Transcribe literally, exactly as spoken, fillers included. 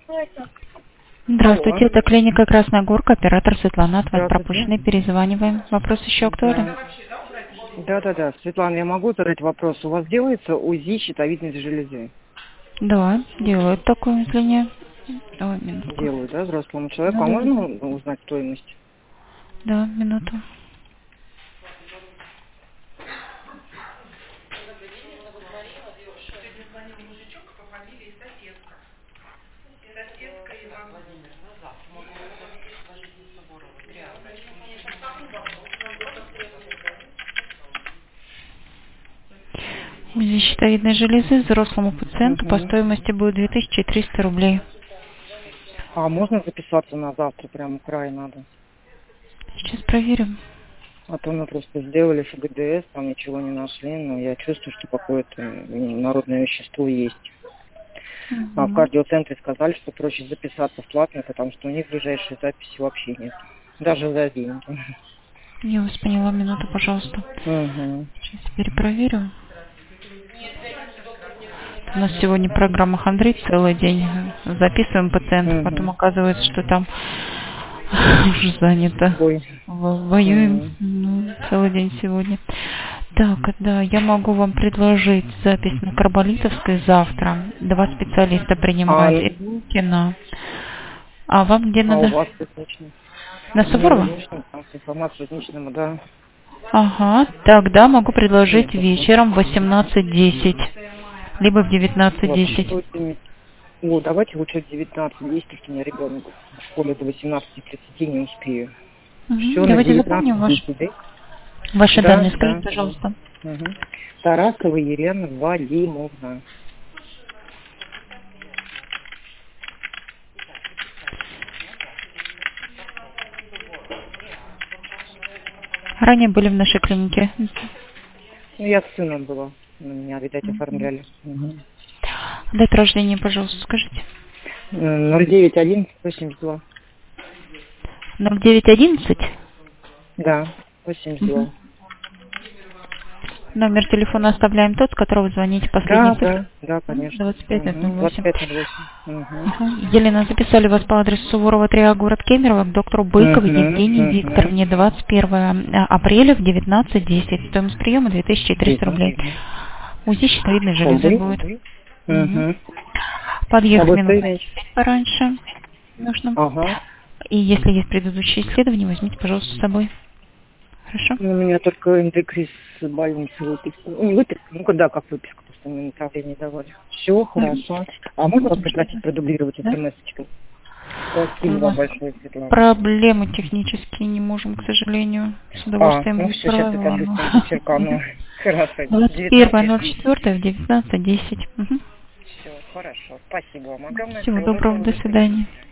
Здравствуйте, Алло. это клиника Красная Горка, оператор Светлана, от вас Здравствуйте. пропущенный, перезваниваем. Вопрос еще актуален? Да, да, да. Светлана, я могу задать вопрос? У вас делается УЗИ щитовидной железы? Да, делают такую, если не... Ой, минутку. Делают, да, взрослому человеку? Да, А да, да. можно узнать стоимость? Да, минуту. УЗИ щитовидной железы взрослому пациенту по Угу. стоимости будет две тысячи триста рублей. А можно записаться на завтра? Прямо край надо. Сейчас проверим. А то мы просто сделали ФГДС, там ничего не нашли, но я чувствую, что какое-то народное вещество есть. А в Угу. кардиоцентре сказали, что проще записаться в платно, потому что у них ближайшей записи вообще нет. Даже за деньги. Я вас поняла, минуту, пожалуйста. Угу. Сейчас теперь проверю. У нас сегодня программа хандрит целый день. Записываем пациентов, потом Угу. оказывается, что там уже занято. Ой. Во- Воюем Угу. ну, целый день сегодня. Так, да, я могу вам предложить запись на Карболитовской завтра. Два специалиста А, принимают. Иркина. А вам где а у надо? вас точно? На Мне Суворова? нужно там с информацией личному, да. Ага, тогда могу предложить Нет, вечером в восемнадцать десять, либо в девятнадцать вообще десять. очень... Ну, давайте лучше в девятнадцать десять, потому что у меня ребенок в школе до восемнадцати тридцати не успею. Угу. Все на Давайте запомним девятнадцать ваш, десять, да? ваши Да, данные. Скажите, да. пожалуйста. Угу. Тарасова Елена Валимовна. Ранее были в нашей клинике. Ну, я с сыном была. На меня, видать, Мгм. оформляли. Угу. Дата рождения, пожалуйста, скажите. ноль девять один восемьдесят два. ноль девять одиннадцать. Да, восемьдесят два. Угу. Номер телефона оставляем тот, с которого звоните. Последние Да, цифры. да, да, конечно. двадцать пять ноль Угу. двадцать восемь. пять ноль восемь. Угу. Ага. Елена, записали вас по адресу Суворова три А, город Кемерово, к доктору Быковой Угу. Евгении Угу. Викторовне, двадцать первое апреля в девятнадцать десять. Стоимость приема две тысячи триста рублей. Угу. УЗИ щитовидной железы Холды? будет. Угу. Угу. А Подъехать вы минут на стоите? десять пораньше нужно. Ага. И если есть предыдущие исследования, возьмите, пожалуйста, с собой. Хорошо? Ну, у меня только эндокрис с больницы выписка. Ну, не выписка, ну когда как выписка, потому что мне направление давали. Все Мгм. хорошо. А можно вас попросить продублировать Да? смс-очкой? У Спасибо вам нас большое, Светлана. проблемы технические не можем, к сожалению. С А, удовольствием ну все, сейчас я так исправила. быстренько черкану. Хорошо. двадцать первое ноль девятнадцать десять. четвёртое в девятнадцать десять. Все, хорошо. Спасибо вам огромное. Всего Всего доброго, доброго. до До свидания. свидания.